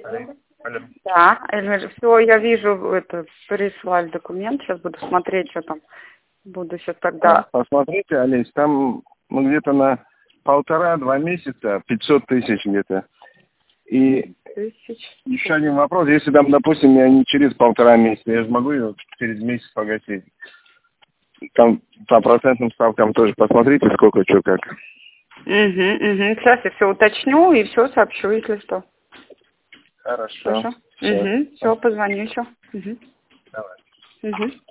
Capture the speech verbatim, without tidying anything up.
Алло. Да, Эльмир, все, я вижу, это, прислали документ, сейчас буду смотреть, что там. Буду сейчас тогда. Посмотрите, Олесь, там ну, где-то на полтора-два месяца, пятьсот тысяч где-то. И Тысяч. еще один вопрос, если там, допустим, я не через полтора месяца, я же могу ее через месяц погасить. Там по процентным ставкам тоже посмотрите, сколько, что, как. Угу, угу. Сейчас я все уточню и все сообщу, если что. Хорошо. Хорошо. Все. Угу. Все, позвоню еще. Угу. Давай. Угу.